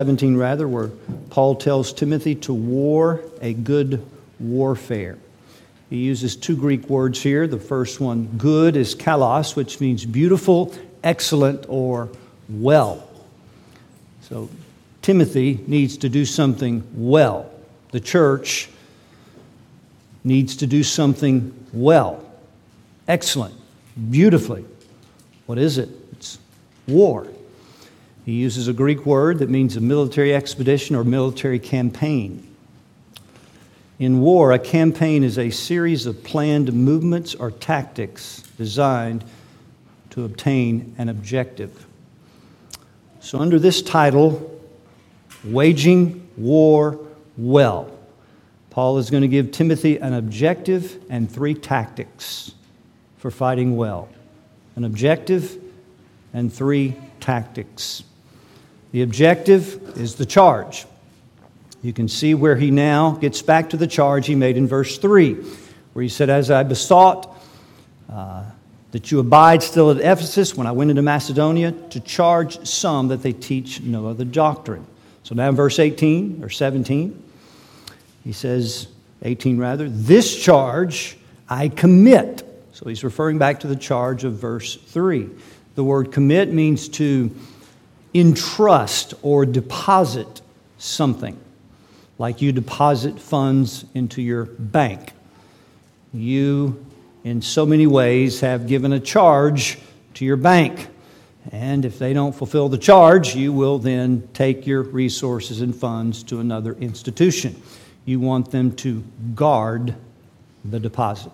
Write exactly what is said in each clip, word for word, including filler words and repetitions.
seventeen rather, where Paul tells Timothy to war a good warfare. He uses two Greek words here. The first one, good, is kalos, which means beautiful, excellent, or well. So Timothy needs to do something well. The church needs to do something well, excellent, beautifully. What is it? It's war. He uses a Greek word that means a military expedition or military campaign. In war, a campaign is a series of planned movements or tactics designed to obtain an objective. So under this title, Waging War Well, Paul is going to give Timothy an objective and three tactics for fighting well. An objective and three tactics. The objective is the charge. You can see where he now gets back to the charge he made in verse three, where he said, as I besought uh, that you abide still at Ephesus when I went into Macedonia, to charge some that they teach no other doctrine. So now in verse eighteen or seventeen, he says, eighteen rather, this charge I commit. So he's referring back to the charge of verse three. The word commit means to entrust or deposit something, like you deposit funds into your bank. You, in so many ways, have given a charge to your bank. And if they don't fulfill the charge, you will then take your resources and funds to another institution. You want them to guard the deposit.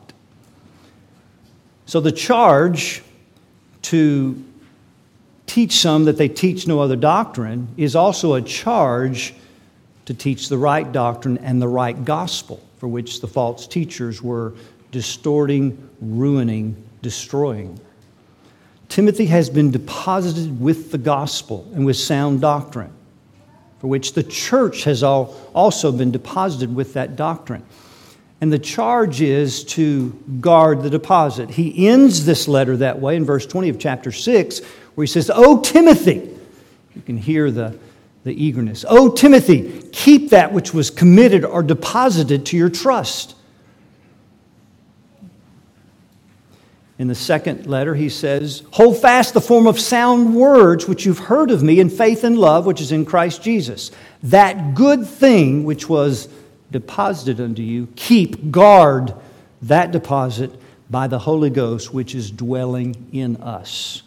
So the charge to teach some that they teach no other doctrine is also a charge to teach the right doctrine and the right gospel, for which the false teachers were distorting, ruining, destroying. Timothy has been deposited with the gospel and with sound doctrine, for which the church has also been deposited with that doctrine. And the charge is to guard the deposit. He ends this letter that way in verse twenty of chapter six, where he says, "O Timothy," you can hear the, the eagerness, "O Timothy, keep that which was committed or deposited to your trust." In the second letter, he says, "Hold fast the form of sound words which you've heard of me in faith and love, which is in Christ Jesus. That good thing which was deposited unto you, keep, guard that deposit by the Holy Ghost, which is dwelling in us."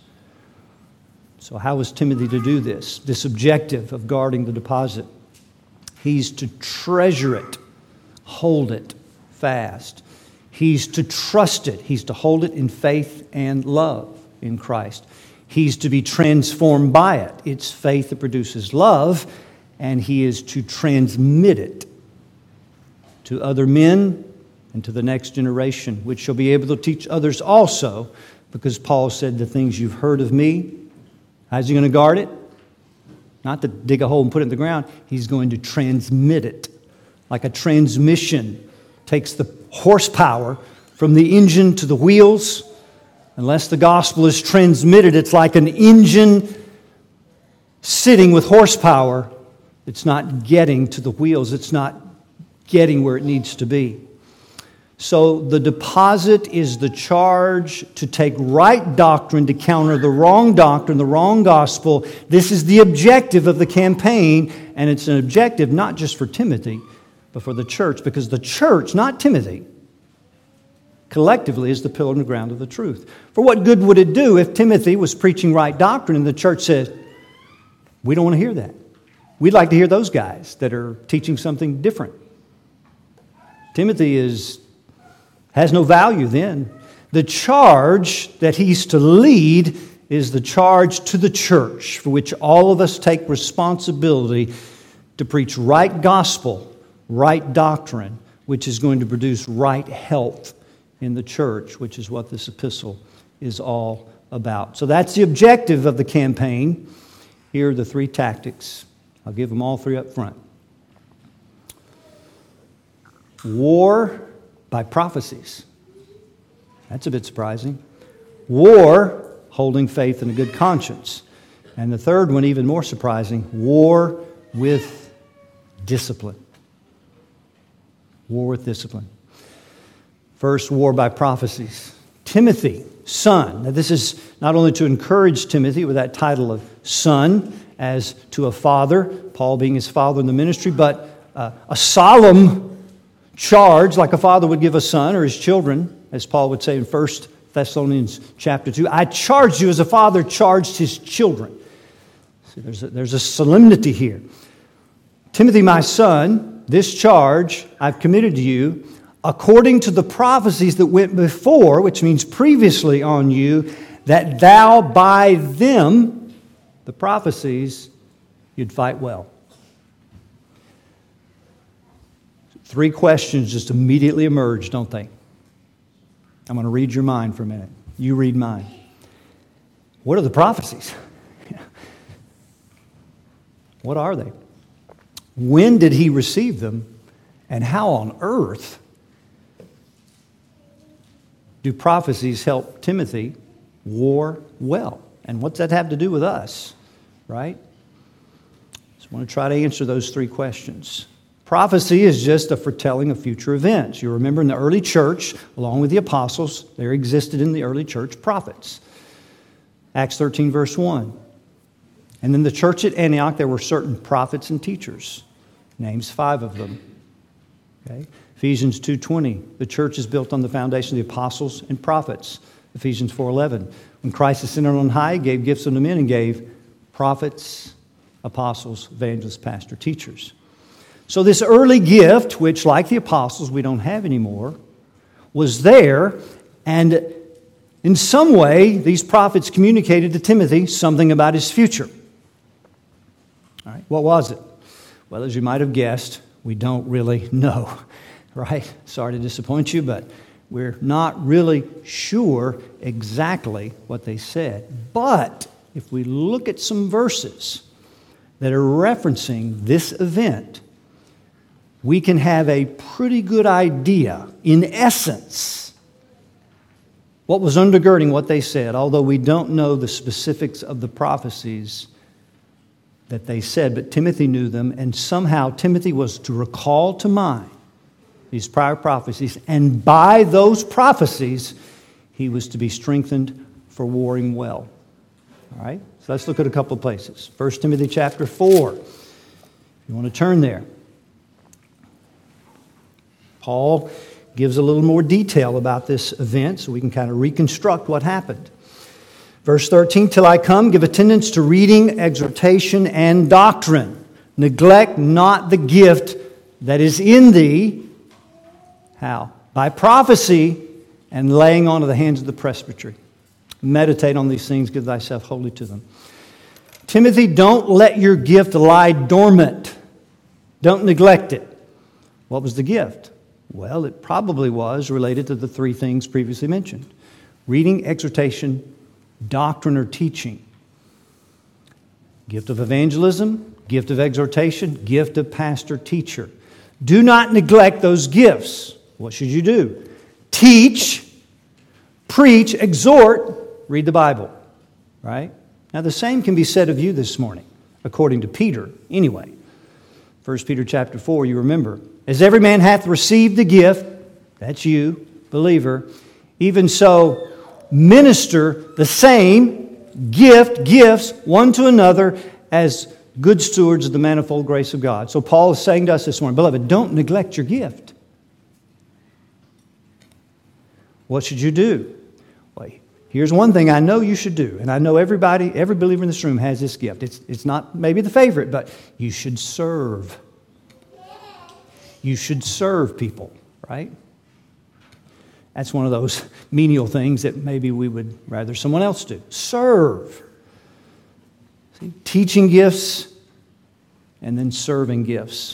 So how is Timothy to do this? This objective of guarding the deposit. He's to treasure it, hold it fast. He's to trust it. He's to hold it in faith and love in Christ. He's to be transformed by it. It's faith that produces love, and he is to transmit it to other men and to the next generation, which shall be able to teach others also, because Paul said, the things you've heard of me, how's he going to guard it? Not to dig a hole and put it in the ground. He's going to transmit it. Like a transmission takes the horsepower from the engine to the wheels. Unless the gospel is transmitted, it's like an engine sitting with horsepower. It's not getting to the wheels. It's not getting where it needs to be. So the deposit is the charge to take right doctrine to counter the wrong doctrine, the wrong gospel. This is the objective of the campaign, and it's an objective not just for Timothy, but for the church, because the church, not Timothy, collectively is the pillar and the ground of the truth. For what good would it do if Timothy was preaching right doctrine and the church says, we don't want to hear that. We'd like to hear those guys that are teaching something different. Timothy is has no value then. The charge that he's to lead is the charge to the church, for which all of us take responsibility to preach right gospel, right doctrine, which is going to produce right health in the church, which is what this epistle is all about. So that's the objective of the campaign. Here are the three tactics. I'll give them all three up front. War by prophecies. That's a bit surprising. War, holding faith and a good conscience. And the third one, even more surprising, war with discipline. War with discipline. First, war by prophecies. Timothy, son. Now, this is not only to encourage Timothy with that title of son, as to a father, Paul being his father in the ministry, but uh, a solemn charge like a father would give a son or his children, as Paul would say in First Thessalonians chapter two. I charge you as a father charged his children. See, there's a, there's a solemnity here. Timothy, my son, this charge I've committed to you according to the prophecies that went before, which means previously on you, that thou by them, the prophecies, you'd fight well. Three questions just immediately emerge, don't they? I'm going to read your mind for a minute. You read mine. What are the prophecies? What are they? When did he receive them? And how on earth do prophecies help Timothy war well? And what's that have to do with us, right? So I want to try to answer those three questions. Prophecy is just a foretelling of future events. You remember in the early church, along with the apostles, there existed in the early church prophets. Acts thirteen, verse one. And in the church at Antioch, there were certain prophets and teachers. Names five of them. Okay. Ephesians two twenty. The church is built on the foundation of the apostles and prophets. Ephesians four eleven. When Christ ascended on high, he gave gifts unto men and gave prophets, apostles, evangelists, pastors, teachers. So this early gift, which like the apostles we don't have anymore, was there, and in some way these prophets communicated to Timothy something about his future. All right, what was it? Well, as you might have guessed, we don't really know, right? Sorry to disappoint you, but we're not really sure exactly what they said. But if we look at some verses that are referencing this event, we can have a pretty good idea, in essence, what was undergirding what they said, although we don't know the specifics of the prophecies that they said, but Timothy knew them, and somehow Timothy was to recall to mind these prior prophecies, and by those prophecies, he was to be strengthened for warring well. All right? So let's look at a couple of places. First Timothy chapter four. If you want to turn there. Paul gives a little more detail about this event so we can kind of reconstruct what happened. Verse thirteen, till I come, give attendance to reading, exhortation, and doctrine. Neglect not the gift that is in thee. How? By prophecy and laying on of the hands of the presbytery. Meditate on these things, give thyself wholly to them. Timothy, don't let your gift lie dormant. Don't neglect it. What was the gift? Well, it probably was related to the three things previously mentioned. Reading, exhortation, doctrine or teaching. Gift of evangelism, gift of exhortation, gift of pastor-teacher. Do not neglect those gifts. What should you do? Teach, preach, exhort, read the Bible. Right? Now the same can be said of you this morning, according to Peter, anyway. First Peter chapter four, you remember. As every man hath received the gift, that's you, believer, even so minister the same gift, gifts, one to another as good stewards of the manifold grace of God. So Paul is saying to us this morning, beloved, don't neglect your gift. What should you do? Well, here's one thing I know you should do, and I know everybody, every believer in this room has this gift. It's, it's not maybe the favorite, but you should serve. You should serve people, right? That's one of those menial things that maybe we would rather someone else do. Serve. See, teaching gifts and then serving gifts.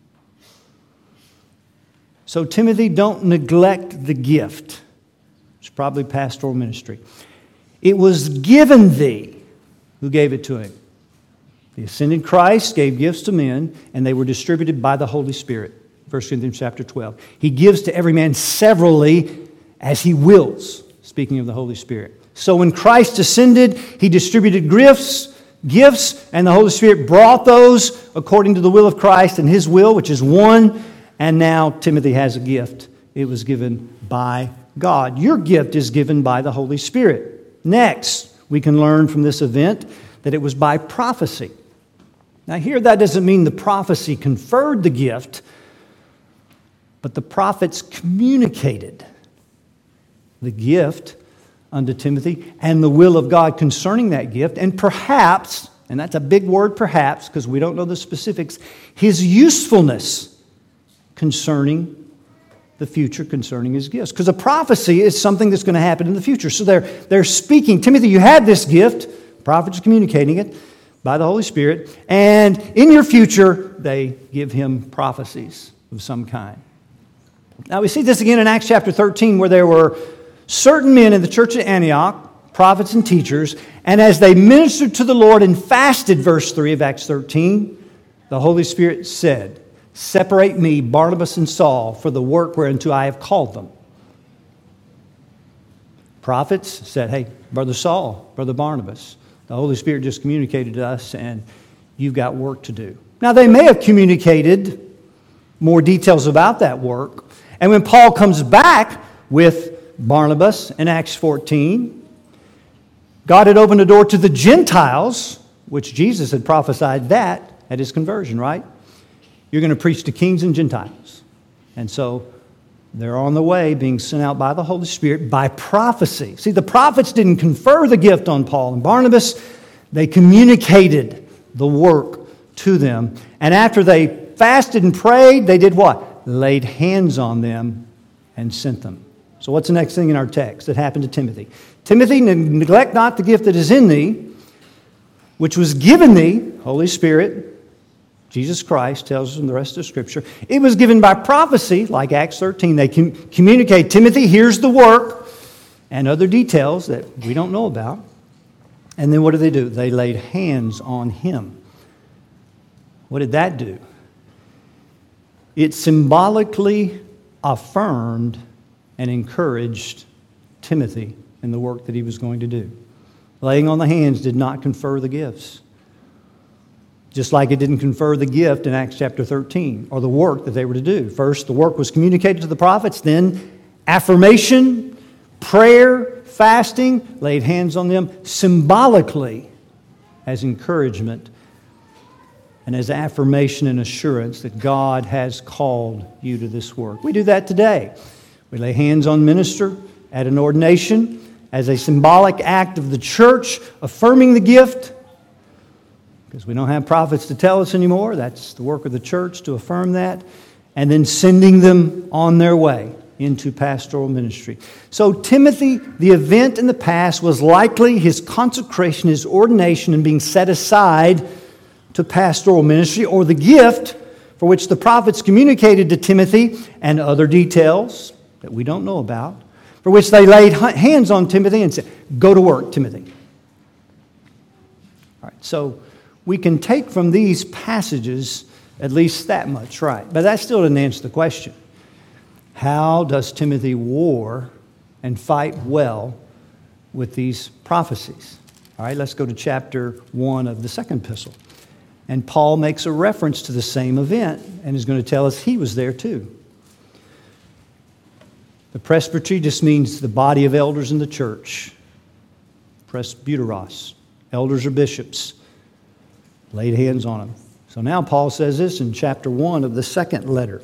So Timothy, don't neglect the gift. It's probably pastoral ministry. It was given thee. Who gave it to him? The ascended Christ gave gifts to men, and they were distributed by the Holy Spirit. First Corinthians chapter twelve. He gives to every man severally as he wills, speaking of the Holy Spirit. So when Christ ascended, he distributed gifts gifts, and the Holy Spirit brought those according to the will of Christ and His will, which is one. And now Timothy has a gift. It was given by God. Your gift is given by the Holy Spirit. Next, we can learn from this event that it was by prophecy. Now here, that doesn't mean the prophecy conferred the gift, but the prophets communicated the gift unto Timothy and the will of God concerning that gift, and perhaps, and that's a big word perhaps, because we don't know the specifics, His usefulness concerning the future, concerning His gifts. Because a prophecy is something that's going to happen in the future. So they're, they're speaking, Timothy, you have this gift, prophets are communicating it by the Holy Spirit, and in your future, they give him prophecies of some kind. Now we see this again in Acts chapter thirteen, where there were certain men in the church at Antioch, prophets and teachers, and as they ministered to the Lord and fasted, verse three of Acts thirteen, the Holy Spirit said, separate me, Barnabas and Saul, for the work whereunto I have called them. Prophets said, hey, Brother Saul, Brother Barnabas, the Holy Spirit just communicated to us, and you've got work to do. Now, they may have communicated more details about that work. And when Paul comes back with Barnabas in Acts fourteen, God had opened a door to the Gentiles, which Jesus had prophesied that at His conversion, right? You're going to preach to kings and Gentiles. And so they're on the way, being sent out by the Holy Spirit by prophecy. See, the prophets didn't confer the gift on Paul and Barnabas. They communicated the work to them. And after they fasted and prayed, they did what? Laid hands on them and sent them. So what's the next thing in our text that happened to Timothy? Timothy, neglect not the gift that is in thee, which was given thee, Holy Spirit, Jesus Christ tells us in the rest of Scripture. It was given by prophecy, like Acts thirteen. They com- communicate, Timothy, here's the work, and other details that we don't know about. And then what did they do? They laid hands on him. What did that do? It symbolically affirmed and encouraged Timothy in the work that he was going to do. Laying on the hands did not confer the gifts. Just like it didn't confer the gift in Acts chapter thirteen, or the work that they were to do. First, the work was communicated to the prophets, then affirmation, prayer, fasting, laid hands on them symbolically as encouragement and as affirmation and assurance that God has called you to this work. We do that today. We lay hands on minister at an ordination as a symbolic act of the church affirming the gift. Because we don't have prophets to tell us anymore. That's the work of the church to affirm that. And then sending them on their way into pastoral ministry. So Timothy, the event in the past was likely his consecration, his ordination, and being set aside to pastoral ministry, or the gift for which the prophets communicated to Timothy, and other details that we don't know about, for which they laid hands on Timothy and said, go to work, Timothy. All right, so we can take from these passages at least that much, right? But that still doesn't answer the question. How does Timothy war and fight well with these prophecies? All right, let's go to chapter one of the second epistle. And Paul makes a reference to the same event and is going to tell us he was there too. The presbytery just means the body of elders in the church. Presbyteros, elders or bishops. Laid hands on them. So now Paul says this in chapter one of the second letter.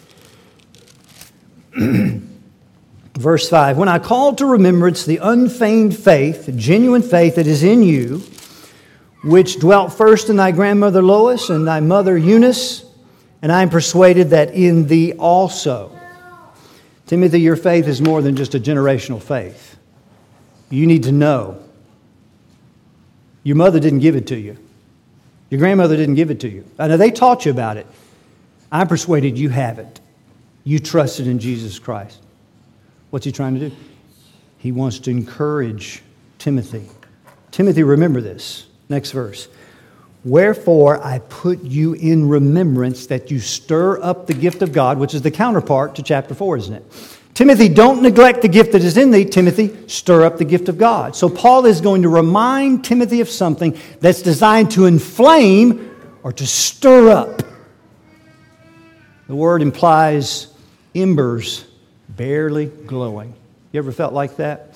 Verse five, when I called to remembrance the unfeigned faith, the genuine faith that is in you, which dwelt first in thy grandmother Lois and thy mother Eunice, and I am persuaded that in thee also. Timothy, your faith is more than just a generational faith. You need to know. Your mother didn't give it to you. Your grandmother didn't give it to you. I know they taught you about it. I'm persuaded you have it. You trusted in Jesus Christ. What's he trying to do? He wants to encourage Timothy. Timothy, remember this. Next verse. Wherefore I put you in remembrance that you stir up the gift of God, which is the counterpart to chapter four, isn't it? Timothy, don't neglect the gift that is in thee. Timothy, stir up the gift of God. So Paul is going to remind Timothy of something that's designed to inflame or to stir up. The word implies embers barely glowing. You ever felt like that?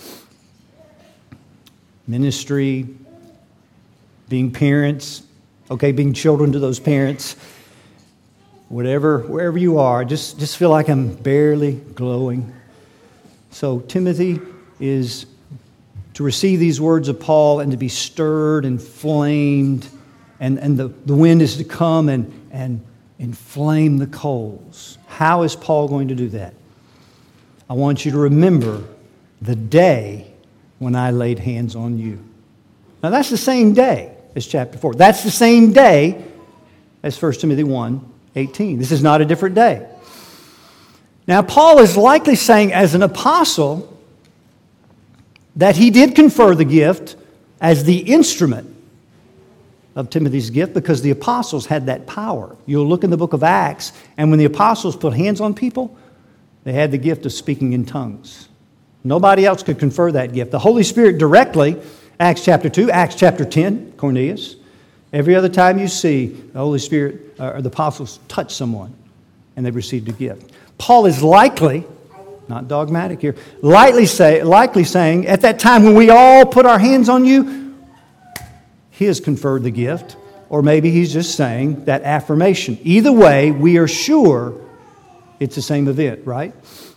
Ministry, being parents, okay, being children to those parents, whatever, wherever you are, just, just feel like I'm barely glowing. So Timothy is to receive these words of Paul and to be stirred and flamed, and, and the, the wind is to come and, and inflame the coals. How is Paul going to do that? I want you to remember the day when I laid hands on you. Now that's the same day as chapter four. That's the same day as First Timothy one eighteen. This is not a different day. Now Paul is likely saying as an apostle that he did confer the gift as the instrument of Timothy's gift because the apostles had that power. You'll look in the book of Acts, and when the apostles put hands on people, they had the gift of speaking in tongues. Nobody else could confer that gift. The Holy Spirit directly, Acts chapter two, Acts chapter ten, Cornelius. Every other time you see the Holy Spirit or the apostles touch someone and they've received a gift. Paul is likely, not dogmatic here, likely, say, likely saying at that time when we all put our hands on you, he has conferred the gift. Or maybe he's just saying that affirmation. Either way, we are sure it's the same event, right?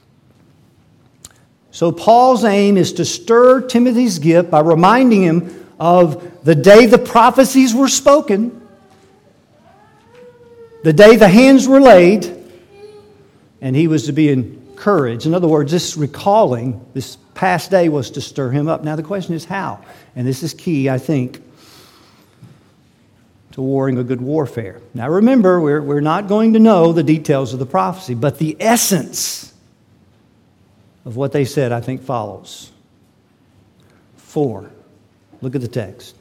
So Paul's aim is to stir Timothy's gift by reminding him of the day the prophecies were spoken, the day the hands were laid, and he was to be encouraged. In other words, this recalling, this past day was to stir him up. Now the question is how? And this is key, I think, to warring a good warfare. Now remember, we're, we're not going to know the details of the prophecy, but the essence of what they said, I think, follows. Four. Look at the text.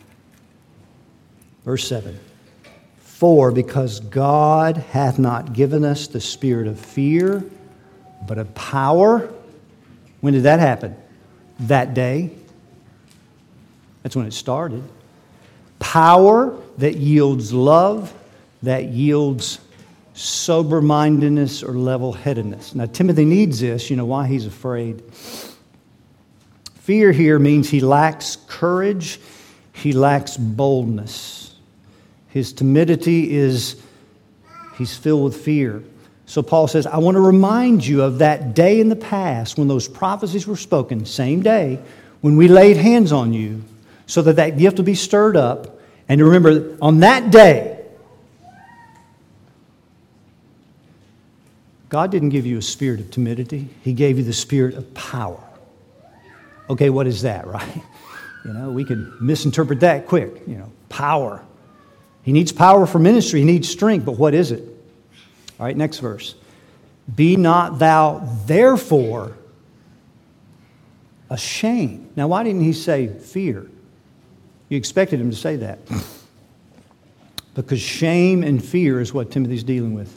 Verse seven. For because God hath not given us the spirit of fear, but of power. When did that happen? That day. That's when it started. Power that yields love, that yields sober-mindedness or level-headedness. Now, Timothy needs this. You know why? He's afraid. Fear here means he lacks courage. He lacks boldness. His timidity is, he's filled with fear. So Paul says, I want to remind you of that day in the past when those prophecies were spoken, same day, when we laid hands on you, so that that gift will be stirred up. And to remember, on that day, God didn't give you a spirit of timidity. He gave you the spirit of power. Okay, what is that, right? You know, we could misinterpret that quick. You know, power. He needs power for ministry. He needs strength. But what is it? All right, next verse. Be not thou therefore ashamed. Now, why didn't he say fear? You expected him to say that. Because shame and fear is what Timothy's dealing with.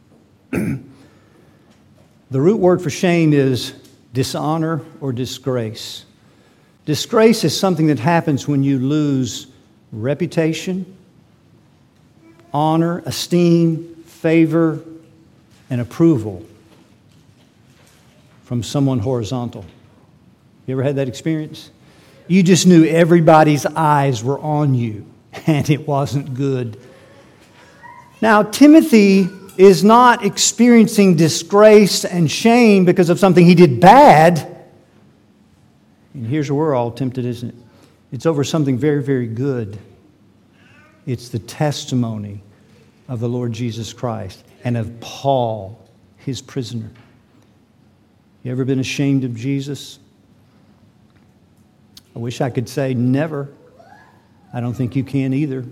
The root word for shame is dishonor or disgrace. Disgrace is something that happens when you lose reputation, honor, esteem, favor, and approval from someone horizontal. You ever had that experience? You just knew everybody's eyes were on you, and it wasn't good. Now, Timothy is not experiencing disgrace and shame because of something he did bad. And here's where we're all tempted, isn't it? It's over something very, very good. It's the testimony of the Lord Jesus Christ and of Paul, his prisoner. You ever been ashamed of Jesus? I wish I could say never. I don't think you can either.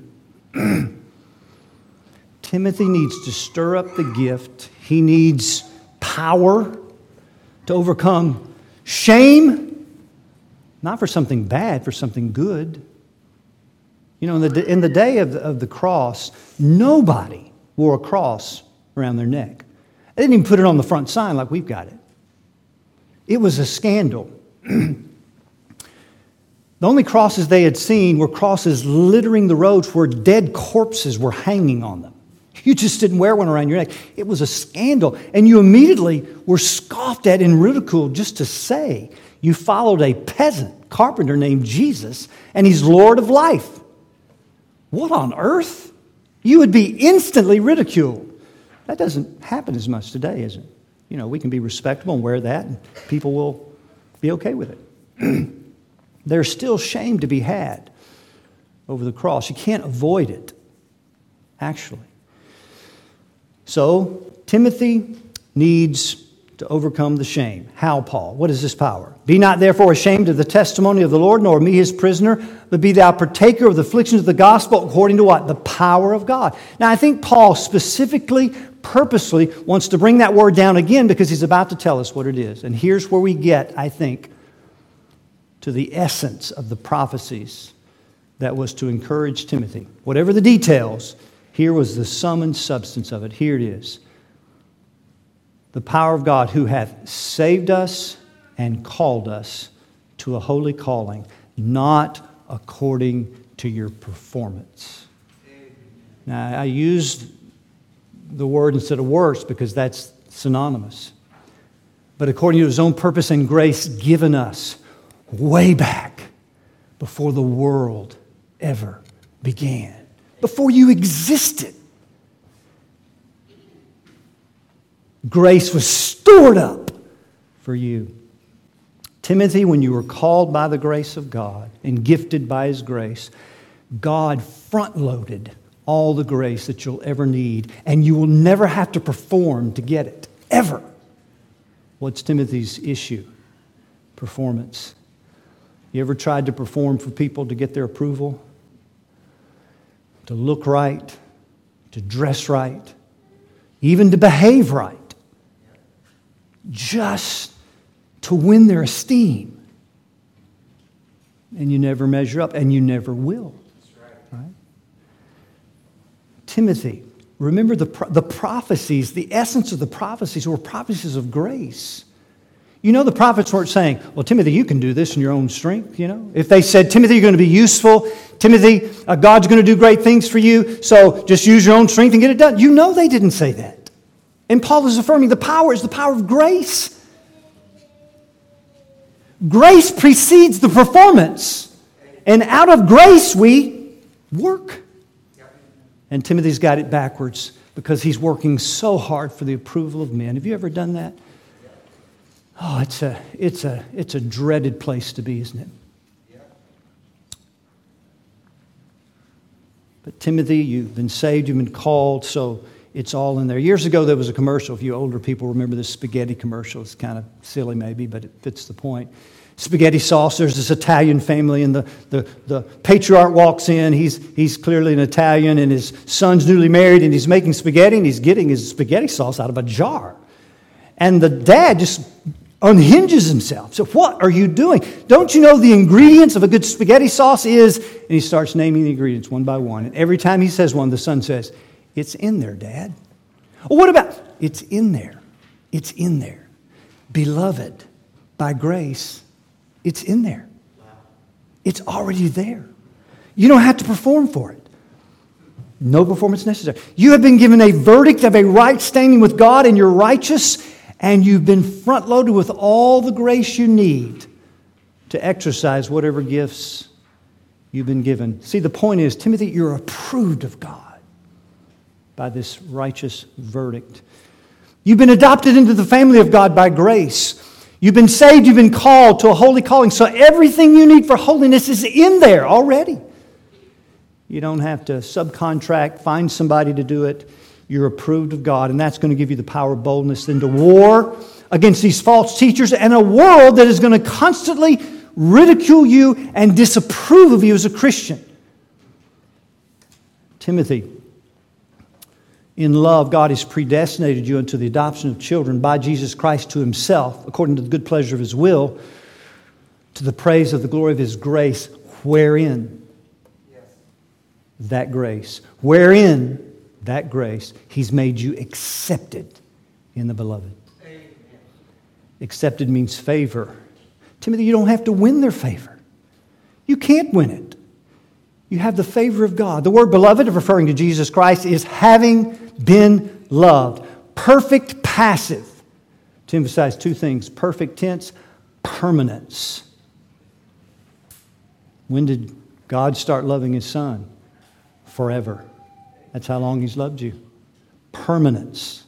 Timothy needs to stir up the gift. He needs power to overcome shame, not for something bad, for something good. You know, in the, in the day of the, of the cross, nobody wore a cross around their neck. They didn't even put it on the front sign like we've got it. It was a scandal. The only crosses they had seen were crosses littering the roads where dead corpses were hanging on them. You just didn't wear one around your neck. It was a scandal. And you immediately were scoffed at and ridiculed just to say you followed a peasant carpenter named Jesus and he's Lord of life. What on earth? You would be instantly ridiculed. That doesn't happen as much today, is it? You know, we can be respectable and wear that and people will be okay with it. There's still shame to be had over the cross. You can't avoid it, actually. So, Timothy needs to overcome the shame. How, Paul? What is this power? Be not therefore ashamed of the testimony of the Lord, nor me his prisoner, but be thou partaker of the afflictions of the gospel according to what? The power of God. Now, I think Paul specifically, purposely wants to bring that word down again because he's about to tell us what it is. And here's where we get, I think, to the essence of the prophecies that was to encourage Timothy. Whatever the details, here was the sum and substance of it. Here it is. The power of God who hath saved us and called us to a holy calling, not according to your performance. Now, I used the word instead of works because that's synonymous. But according to his own purpose and grace given us way back before the world ever began, before you existed. Grace was stored up for you. Timothy, when you were called by the grace of God and gifted by his grace, God front-loaded all the grace that you'll ever need, and you will never have to perform to get it, ever. What's Timothy's issue? Performance. You ever tried to perform for people to get their approval? To look right, to dress right, even to behave right, just to win their esteem. And you never measure up, and you never will. Right? Timothy, remember the, the prophecies, the essence of the prophecies were prophecies of grace. You know, the prophets weren't saying, well, Timothy, you can do this in your own strength, you know. If they said, Timothy, you're going to be useful. Timothy, uh, God's going to do great things for you, so just use your own strength and get it done. You know they didn't say that. And Paul is affirming the power is the power of grace. Grace precedes the performance. And out of grace we work. And Timothy's got it backwards because he's working so hard for the approval of men. Have you ever done that? Oh, it's a, it's a, it's a dreaded place to be, isn't it? Yeah. But Timothy, you've been saved, you've been called, so it's all in there. Years ago, there was a commercial. If you older people remember this spaghetti commercial, it's kind of silly maybe, but it fits the point. Spaghetti sauce, there's this Italian family, and the, the, the patriarch walks in. He's, he's clearly an Italian, and his son's newly married, and he's making spaghetti, and he's getting his spaghetti sauce out of a jar. And the dad just unhinges himself. So what are you doing? Don't you know the ingredients of a good spaghetti sauce is? And he starts naming the ingredients one by one. And every time he says one, the son says, it's in there, Dad. Well, what about, it's in there. It's in there. Beloved, by grace, it's in there. It's already there. You don't have to perform for it. No performance necessary. You have been given a verdict of a right standing with God, and you're righteous. And you've been front-loaded with all the grace you need to exercise whatever gifts you've been given. See, the point is, Timothy, you're approved of God by this righteous verdict. You've been adopted into the family of God by grace. You've been saved, you've been called to a holy calling. So everything you need for holiness is in there already. You don't have to subcontract, find somebody to do it. You're approved of God, and that's going to give you the power of boldness then to war against these false teachers and a world that is going to constantly ridicule you and disapprove of you as a Christian. Timothy, in love, God has predestinated you unto the adoption of children by Jesus Christ to himself, according to the good pleasure of his will, to the praise of the glory of his grace, wherein yes. that grace, wherein that grace, he's made you accepted in the beloved. Amen. Accepted means favor. Timothy, you don't have to win their favor. You can't win it. You have the favor of God. The word beloved, referring to Jesus Christ, is having been loved. Perfect passive. To emphasize two things. Perfect tense, permanence. When did God start loving His Son? Forever. That's how long He's loved you. Permanence.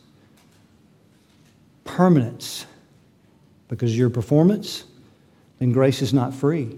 Permanence. Because your performance, then grace is not free.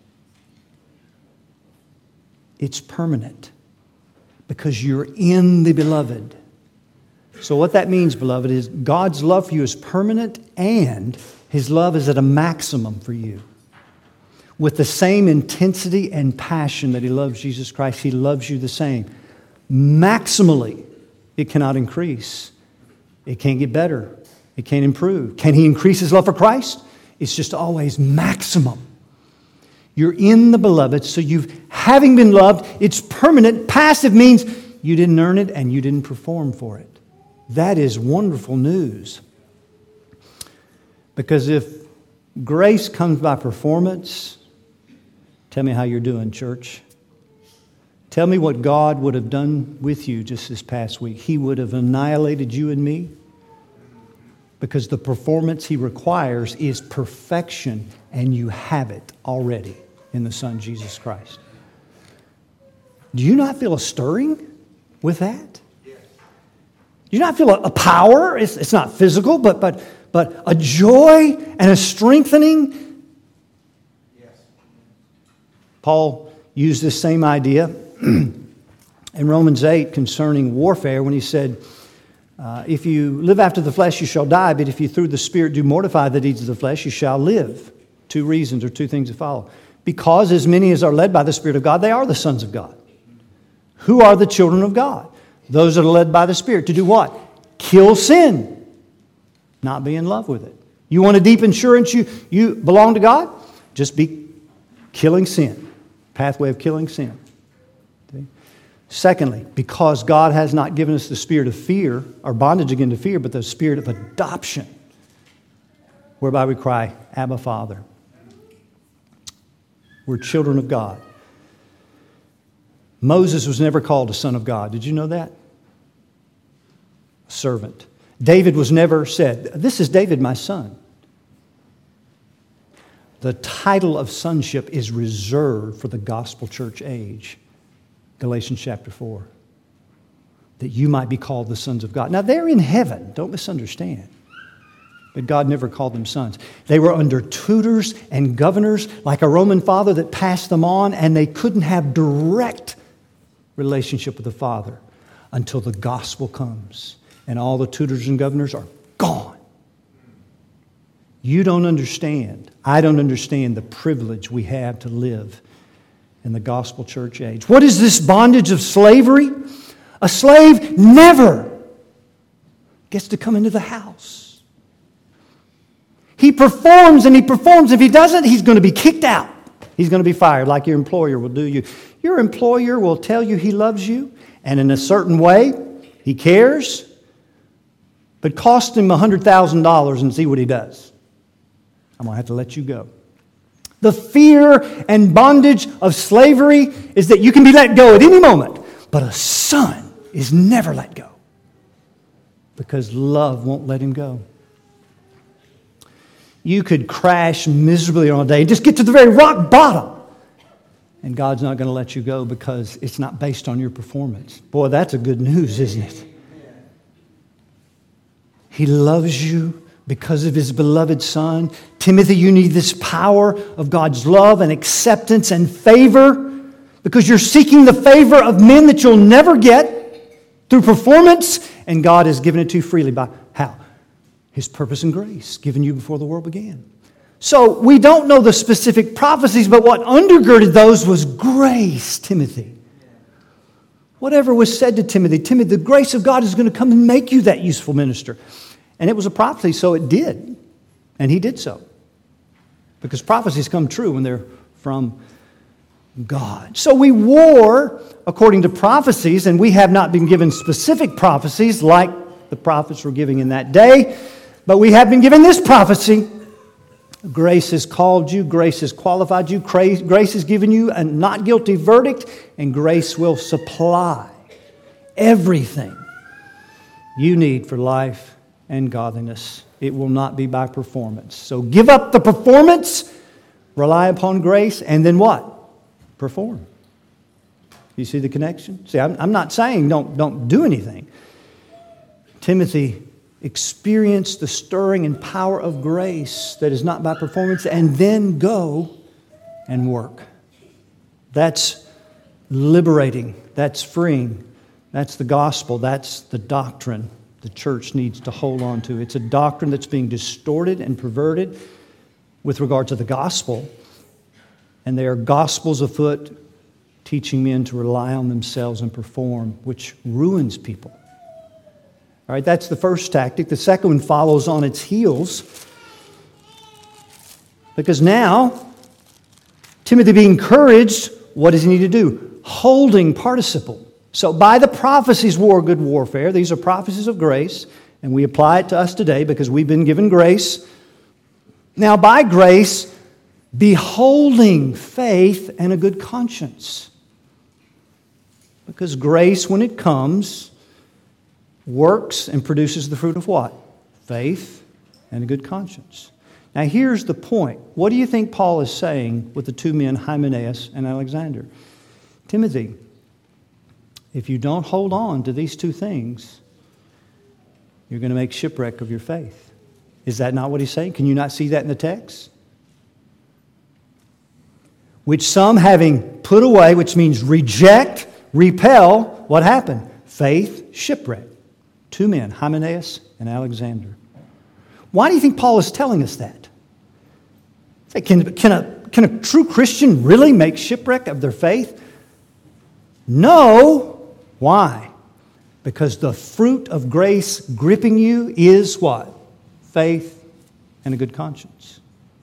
It's permanent. Because you're in the beloved. So what that means, beloved, is God's love for you is permanent and His love is at a maximum for you. With the same intensity and passion that He loves Jesus Christ, He loves you the same. Maximally, it cannot increase. It can't get better. It can't improve. Can He increase His love for Christ? It's just always maximum. You're in the beloved, so you've, having been loved, it's permanent. Passive means you didn't earn it and you didn't perform for it. That is wonderful news. Because if grace comes by performance, tell me how you're doing, church. Tell me what God would have done with you just this past week. He would have annihilated you and me. Because the performance He requires is perfection, and you have it already in the Son, Jesus Christ. Do you not feel a stirring with that? Yes. Do you not feel a, a power? It's, it's not physical, but, but, but a joy and a strengthening? Yes. Paul used this same idea in Romans eight concerning warfare when he said, Uh, if you live after the flesh, you shall die, but if you through the Spirit do mortify the deeds of the flesh, you shall live. Two reasons or two things that follow. Because as many as are led by the Spirit of God, they are the sons of God. Who are the children of God? Those that are led by the Spirit. To do what? Kill sin. Not be in love with it. You want a deep assurance you, you belong to God? Just be killing sin. Pathway of killing sin. Secondly, because God has not given us the spirit of fear, or bondage again to fear, but the spirit of adoption, whereby we cry, Abba, Father. We're children of God. Moses was never called a son of God. Did you know that? A servant. David was never said, this is David, my son. The title of sonship is reserved for the gospel church age. Galatians chapter four. That you might be called the sons of God. Now they're in heaven. Don't misunderstand. But God never called them sons. They were under tutors and governors like a Roman father that passed them on, and they couldn't have direct relationship with the Father until the gospel comes. And all the tutors and governors are gone. You don't understand. I don't understand the privilege we have to live in the gospel church age. What is this bondage of slavery? A slave never gets to come into the house. He performs and he performs. If he doesn't, he's going to be kicked out. He's going to be fired like your employer will do you. Your employer will tell you he loves you, and in a certain way, he cares, but cost him one hundred thousand dollars and see what he does. I'm going to have to let you go. The fear and bondage of slavery is that you can be let go at any moment. But a son is never let go because love won't let him go. You could crash miserably on a day and just get to the very rock bottom. And God's not going to let you go because it's not based on your performance. Boy, that's a good news, isn't it? He loves you because of His beloved Son. Timothy, you need this power of God's love and acceptance and favor because you're seeking the favor of men that you'll never get through performance, and God has given it to you freely. By how? His purpose and grace given you before the world began. So we don't know the specific prophecies, but what undergirded those was grace, Timothy. Whatever was said to Timothy, Timothy, the grace of God is going to come and make you that useful minister. And it was a prophecy, so it did. And he did so. Because prophecies come true when they're from God. So we war according to prophecies, and we have not been given specific prophecies like the prophets were giving in that day. But we have been given this prophecy. Grace has called you, grace has qualified you, grace has given you a not guilty verdict, and grace will supply everything you need for life and godliness. It will not be by performance. So give up the performance, rely upon grace, and then what? Perform. You see the connection? See, I'm, I'm not saying don't, don't do anything. Timothy, experience the stirring and power of grace that is not by performance, and then go and work. That's liberating. That's freeing. That's the gospel. That's the doctrine the church needs to hold on to. It's a doctrine that's being distorted and perverted with regard to the gospel. And there are gospels afoot teaching men to rely on themselves and perform, which ruins people. All right, that's the first tactic. The second one follows on its heels. Because now, Timothy being encouraged, what does he need to do? Holding participle. So by the prophecies war good warfare, these are prophecies of grace, and we apply it to us today because we've been given grace. Now by grace, beholding faith and a good conscience. Because grace, when it comes, works and produces the fruit of what? Faith and a good conscience. Now here's the point. What do you think Paul is saying with the two men, Hymenaeus and Alexander? Timothy, if you don't hold on to these two things, you're going to make shipwreck of your faith. Is that not what he's saying? Can you not see that in the text? Which some having put away, which means reject, repel, what happened? Faith, shipwreck. Two men, Hymenaeus and Alexander. Why do you think Paul is telling us that? Say, can, can, a, can a true Christian really make shipwreck of their faith? No. Why? Because the fruit of grace gripping you is what? Faith and a good conscience.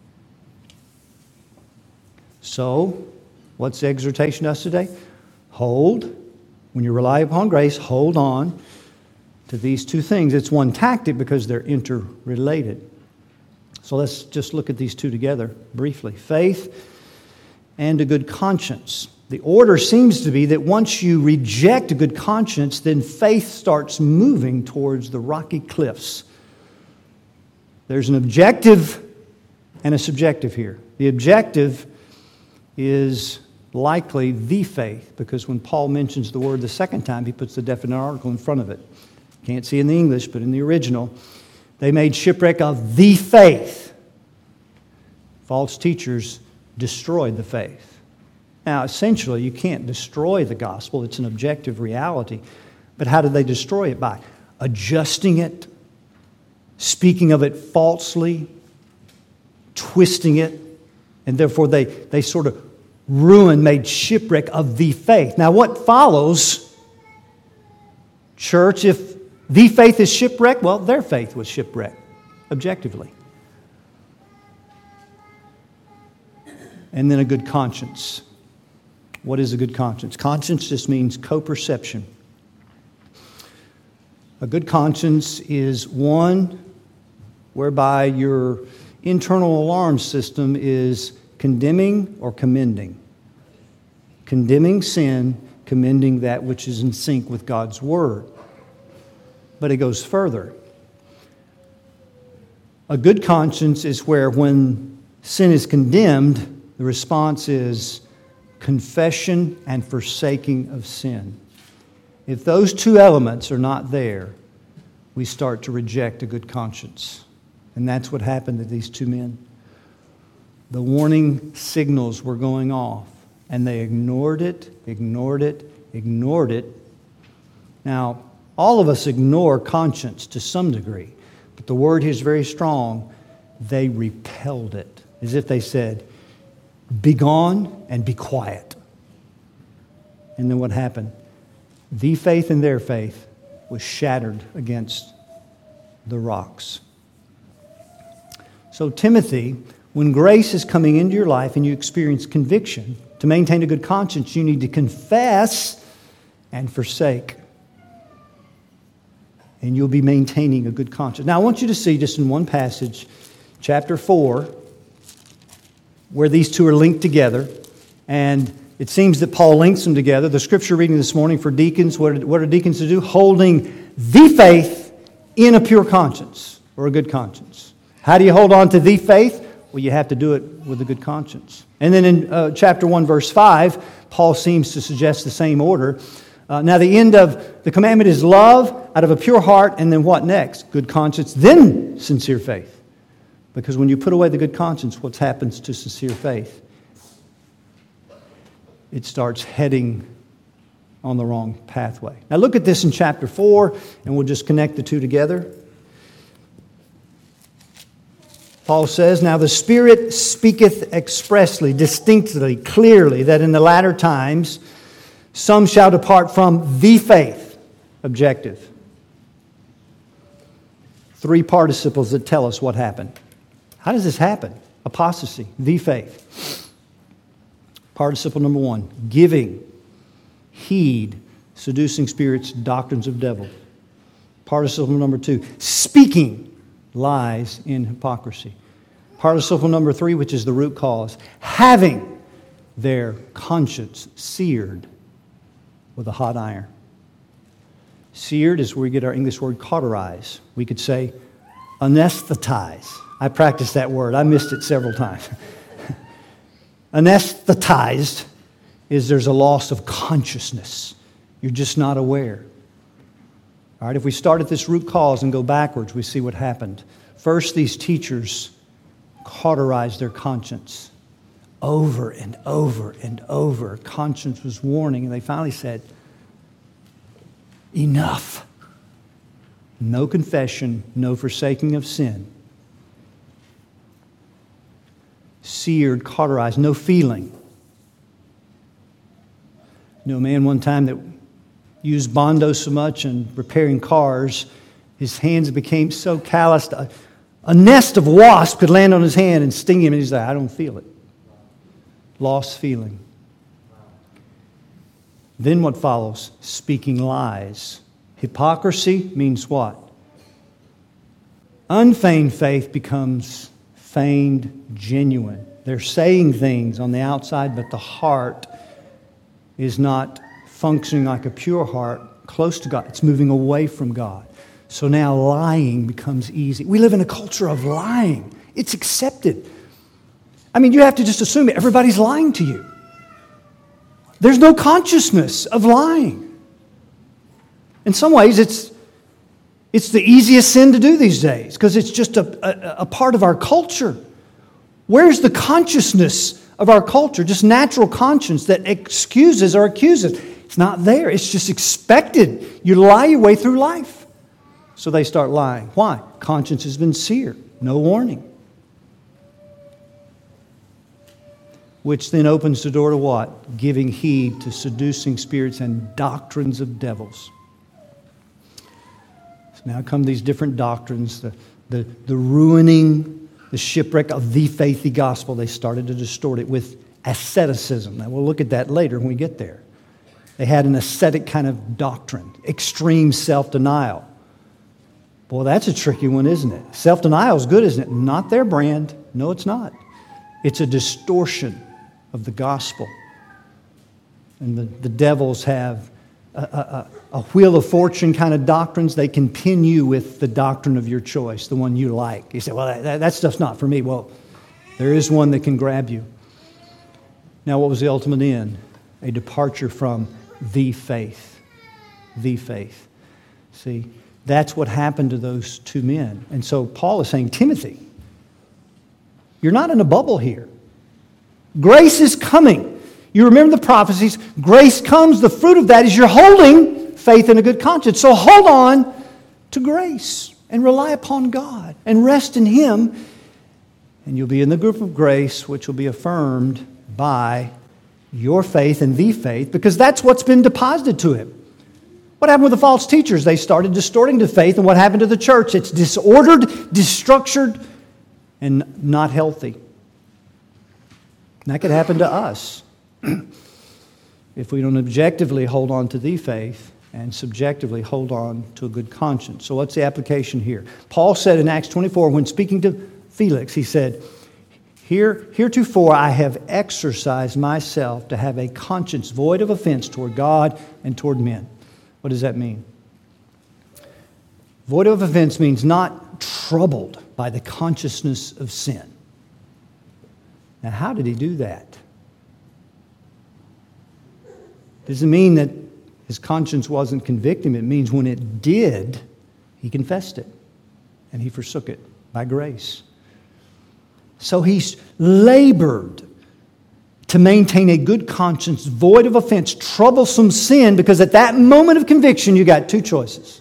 So, what's the exhortation to us today? Hold. When you rely upon grace, hold on to these two things. It's one tactic because they're interrelated. So let's just look at these two together briefly. Faith and a good conscience. The order seems to be that once you reject a good conscience, then faith starts moving towards the rocky cliffs. There's an objective and a subjective here. The objective is likely the faith, because when Paul mentions the word the second time, he puts the definite article in front of it. Can't see in the English, but in the original, they made shipwreck of the faith. False teachers destroyed the faith. Now, essentially, you can't destroy the gospel. It's an objective reality. But how did they destroy it? By adjusting it, speaking of it falsely, twisting it, and therefore they, they sort of ruined, made shipwreck of the faith. Now, what follows, church, if the faith is shipwrecked, well, their faith was shipwrecked, objectively. And then a good conscience. What is a good conscience? Conscience just means co-perception. A good conscience is one whereby your internal alarm system is condemning or commending. Condemning sin, commending that which is in sync with God's Word. But it goes further. A good conscience is where when sin is condemned, the response is confession and forsaking of sin. If those two elements are not there, we start to reject a good conscience. And that's what happened to these two men. The warning signals were going off, and they ignored it, ignored it, ignored it. Now, all of us ignore conscience to some degree, but the word here is very strong. They repelled it, as if they said, "Be gone and be quiet." And then what happened? The faith in their faith was shattered against the rocks. So Timothy, when grace is coming into your life and you experience conviction, to maintain a good conscience, you need to confess and forsake. and you'll be maintaining a good conscience. Now, I want you to see just in one passage, chapter four, where these two are linked together. And it seems that Paul links them together. The scripture reading this morning for deacons, what are, what are deacons to do? Holding the faith in a pure conscience or a good conscience. How do you hold on to the faith? Well, you have to do it with a good conscience. And then in uh, chapter one, verse five, Paul seems to suggest the same order. Uh, now, the end of the commandment is love out of a pure heart, and then what next? Good conscience, then sincere faith. Because when you put away the good conscience, what happens to sincere faith? It starts heading on the wrong pathway. Now, look at this in chapter four, and we'll just connect the two together. Paul says, "Now the Spirit speaketh expressly, distinctly, clearly, that in the latter times some shall depart from the faith." Objective. Three participles that tell us what happened. How does this happen? Apostasy, the faith. Participle number one, giving heed, seducing spirits, doctrines of devils. Participle number two, speaking lies in hypocrisy. Participle number three, which is the root cause, having their conscience seared with a hot iron. Seared is where we get our English word cauterize. We could say anesthetize. I practiced that word. I missed it several times. Anesthetized is there's a loss of consciousness. You're just not aware. All right, if we start at this root cause and go backwards, we see what happened. First, these teachers cauterized their conscience over and over and over. Conscience was warning, and they finally said, enough. No confession, no forsaking of sin. Seared, cauterized, no feeling. I knew a man one time that used Bondo so much in repairing cars, his hands became so calloused, a, a nest of wasps could land on his hand and sting him, and he's like, I don't feel it. Lost feeling. Then what follows? Speaking lies. Hypocrisy means what? Unfeigned faith becomes feigned genuine. They're saying things on the outside, but the heart is not functioning like a pure heart close to God. It's moving away from God. So now lying becomes easy. We live in a culture of lying. It's accepted. I mean, you have to just assume everybody's lying to you. There's no consciousness of lying. In some ways, it's it's the easiest sin to do these days because it's just a, a, a part of our culture. Where's the consciousness of our culture? Just natural conscience that excuses or accuses. It's not there. It's just expected. You lie your way through life. So they start lying. Why? Conscience has been seared. No warning. Which then opens the door to what? Giving heed to seducing spirits and doctrines of devils. So now come these different doctrines, the, the, the ruining, the shipwreck of the faithy gospel. They started to distort it with asceticism. Now we'll look at that later when we get there. They had an ascetic kind of doctrine, extreme self-denial. Boy, that's a tricky one, isn't it? Self-denial is good, isn't it? Not their brand. No, it's not. It's a distortion of the gospel. And the, the devils have a, a, a wheel of fortune kind of doctrines. They can pin you with the doctrine of your choice, the one you like. You say, well, that, that stuff's not for me. Well, there is one that can grab you. Now, what was the ultimate end? A departure from the faith. The faith. See, that's what happened to those two men. And so Paul is saying, Timothy, you're not in a bubble here. Grace is coming. You remember the prophecies. Grace comes. The fruit of that is you're holding faith and a good conscience. So hold on to grace and rely upon God and rest in Him. And you'll be in the group of grace, which will be affirmed by your faith and the faith, because that's what's been deposited to Him. What happened with the false teachers? They started distorting the faith, and what happened to the church? It's disordered, destructured, and not healthy. And that could happen to us if we don't objectively hold on to the faith and subjectively hold on to a good conscience. So what's the application here? Paul said in Acts twenty-four, when speaking to Felix, he said, Here, heretofore I have exercised myself to have a conscience void of offense toward God and toward men. What does that mean? Void of offense means not troubled by the consciousness of sin. Now, how did he do that? Doesn't mean that his conscience wasn't convicting him. It means when it did, he confessed it and he forsook it by grace. So he's labored to maintain a good conscience, void of offense, troublesome sin, because at that moment of conviction, you got two choices.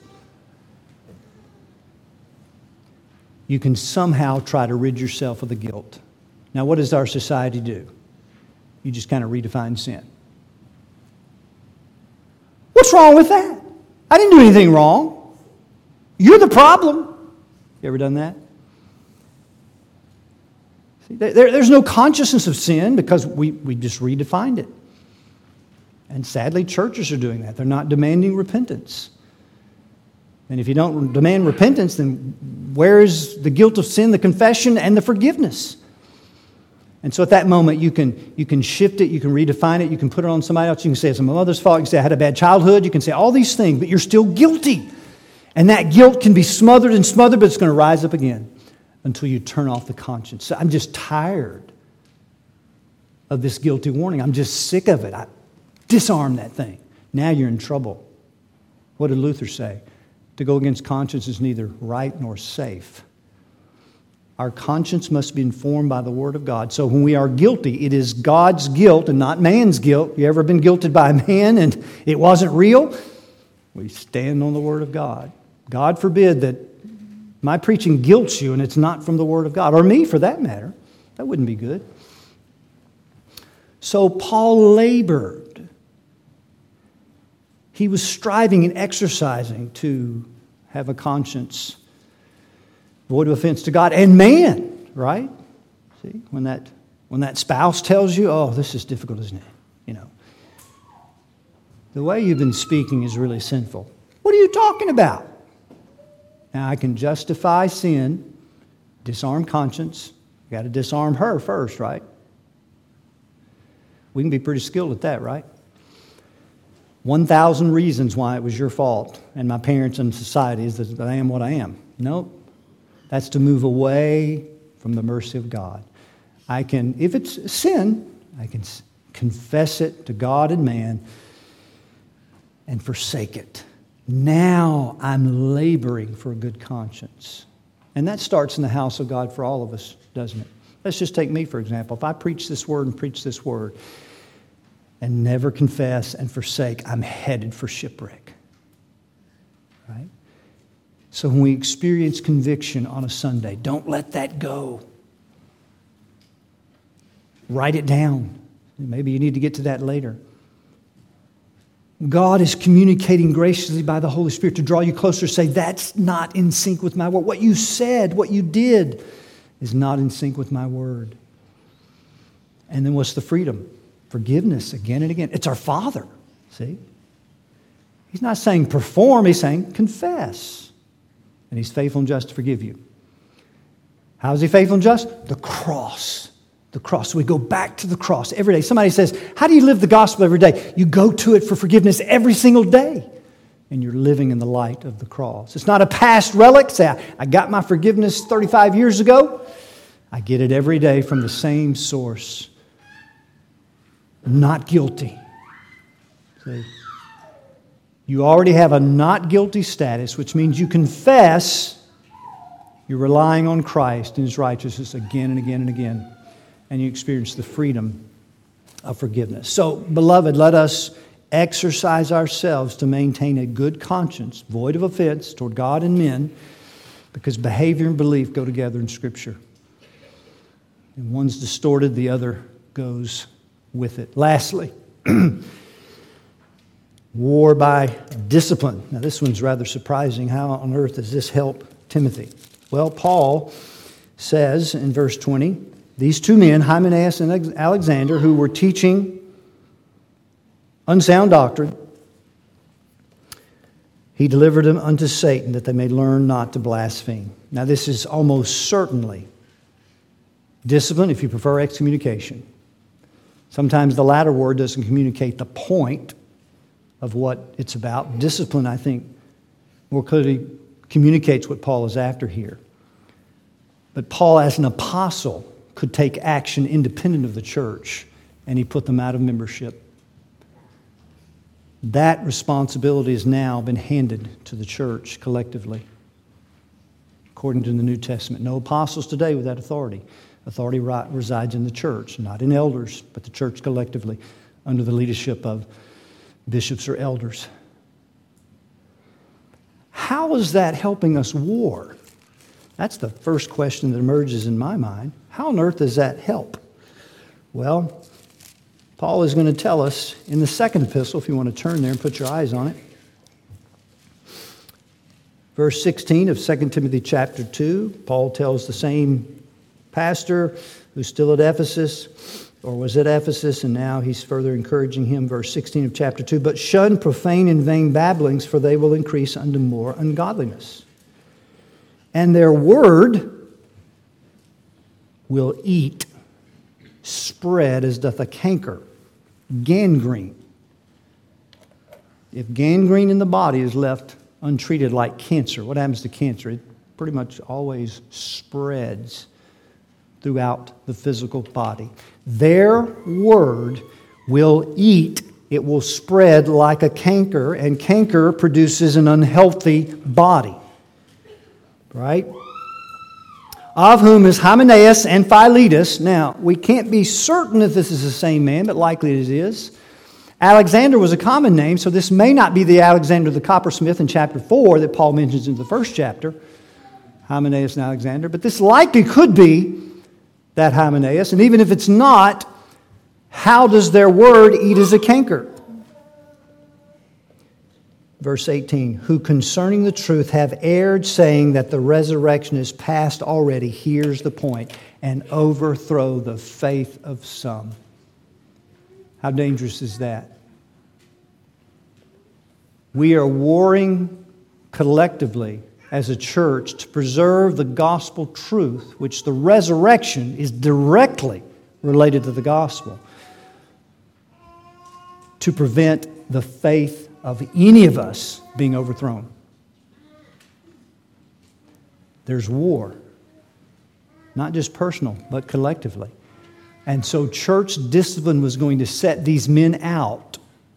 You can somehow try to rid yourself of the guilt. Now, what does our society do? You just kind of redefine sin. What's wrong with that? I didn't do anything wrong. You're the problem. You ever done that? See, there, there's no consciousness of sin because we, we just redefined it. And sadly, churches are doing that. They're not demanding repentance. And if you don't demand repentance, then where is the guilt of sin, the confession, and the forgiveness? And so at that moment, you can, you can shift it, you can redefine it, you can put it on somebody else. You can say it's my mother's fault. You can say I had a bad childhood. You can say all these things, but you're still guilty. And that guilt can be smothered and smothered, but it's going to rise up again until you turn off the conscience. So I'm just tired of this guilty warning. I'm just sick of it. I disarm that thing. Now you're in trouble. What did Luther say? To go against conscience is neither right nor safe. Our conscience must be informed by the Word of God. So when we are guilty, it is God's guilt and not man's guilt. You ever been guilted by a man and it wasn't real? We stand on the Word of God. God forbid that my preaching guilts you and it's not from the Word of God, or me for that matter. That wouldn't be good. So Paul labored. He was striving and exercising to have a conscience void of offense to God and man, right? See, when that when that spouse tells you, oh, this is difficult, isn't it? You know, the way you've been speaking is really sinful. What are you talking about? Now, I can justify sin, disarm conscience. You got to disarm her first, right? We can be pretty skilled at that, right? one thousand reasons why it was your fault and my parents and society is that I am what I am. Nope. That's to move away from the mercy of God. I can, if it's sin, I can confess it to God and man and forsake it. Now I'm laboring for a good conscience. And that starts in the house of God for all of us, doesn't it? Let's just take me, for example. If I preach this word and preach this word and never confess and forsake, I'm headed for shipwreck. Right? So when we experience conviction on a Sunday, don't let that go. Write it down. Maybe you need to get to that later. God is communicating graciously by the Holy Spirit to draw you closer. Say, that's not in sync with my word. What you said, what you did is not in sync with my word. And then what's the freedom? Forgiveness again and again. It's our Father, see? He's not saying perform, he's saying confess. And he's faithful and just to forgive you. How is he faithful and just? The cross. The cross. So we go back to the cross every day. Somebody says, how do you live the gospel every day? You go to it for forgiveness every single day. And you're living in the light of the cross. It's not a past relic. Say, I, I got my forgiveness thirty-five years ago. I get it every day from the same source. Not guilty. See? You already have a not guilty status, which means you confess you're relying on Christ and His righteousness again and again and again. And you experience the freedom of forgiveness. So, beloved, let us exercise ourselves to maintain a good conscience, void of offense toward God and men, because behavior and belief go together in Scripture. And one's distorted, the other goes with it. Lastly, war by discipline. Now, this one's rather surprising. How on earth does this help Timothy? Well, Paul says in verse twenty, these two men, Hymenaeus and Alexander, who were teaching unsound doctrine, He delivered them unto Satan that they may learn not to blaspheme. Now this is almost certainly discipline, if you prefer excommunication. Sometimes the latter word doesn't communicate the point of what it's about. Discipline, I think, more clearly communicates what Paul is after here. But Paul, as an apostle, could take action independent of the church, and he put them out of membership. That responsibility has now been handed to the church collectively, according to the New Testament. No apostles today with that authority. Authority resides in the church, not in elders, but the church collectively, under the leadership of bishops or elders. How is that helping us war? That's the first question that emerges in my mind. How on earth does that help? Well, Paul is going to tell us in the second epistle, if you want to turn there and put your eyes on it. Verse sixteen of Second Timothy chapter two, Paul tells the same pastor who's still at Ephesus, or was at Ephesus, and now he's further encouraging him. Verse sixteen of chapter two, but shun profane and vain babblings, for they will increase unto more ungodliness. And their word will eat, spread as doth a canker, gangrene. If gangrene in the body is left untreated like cancer, what happens to cancer? It pretty much always spreads throughout the physical body. Their word will eat, it will spread like a canker, and canker produces an unhealthy body. Right? Of whom is Hymenaeus and Philetus. Now, we can't be certain if this is the same man, but likely it is. Alexander was a common name, so this may not be the Alexander the coppersmith in chapter four that Paul mentions in the first chapter, Hymenaeus and Alexander, but this likely could be that Hymenaeus, and even if it's not, how does their word eat as a canker? Verse eighteen, who concerning the truth have erred, saying that the resurrection is past already, here's the point, and overthrow the faith of some. How dangerous is that? We are warring collectively as a church to preserve the gospel truth, which the resurrection is directly related to the gospel, to prevent the faith of any of us being overthrown. There's war, not just personal, but collectively. And so church discipline was going to set these men out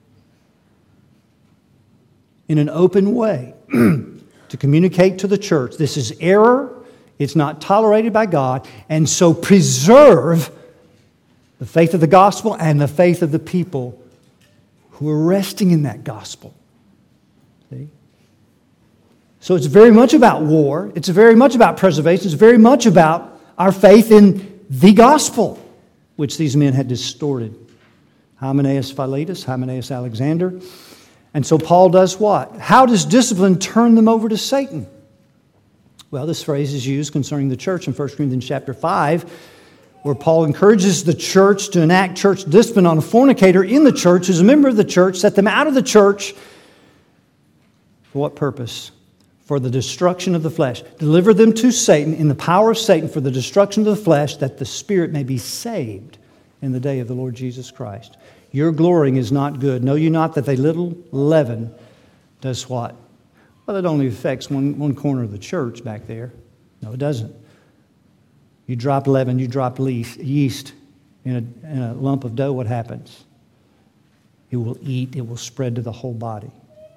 in an open way to communicate to the church, this is error, it's not tolerated by God, and so preserve the faith of the gospel and the faith of the people who are resting in that gospel. See? So it's very much about war, it's very much about preservation, it's very much about our faith in the gospel, which these men had distorted. Hymenaeus Philetus, Hymenaeus Alexander. And so Paul does what? How does discipline turn them over to Satan? Well, this phrase is used concerning the church in First Corinthians chapter five, where Paul encourages the church to enact church discipline on a fornicator in the church who's a member of the church, set them out of the church. For what purpose? For the destruction of the flesh. Deliver them to Satan in the power of Satan for the destruction of the flesh, that the spirit may be saved in the day of the Lord Jesus Christ. Your glorying is not good. Know you not that a little leaven does what? Well, it only affects one, one corner of the church back there. No, it doesn't. You drop leaven, you drop yeast in a, in a lump of dough, what happens? It will eat, it will spread to the whole body.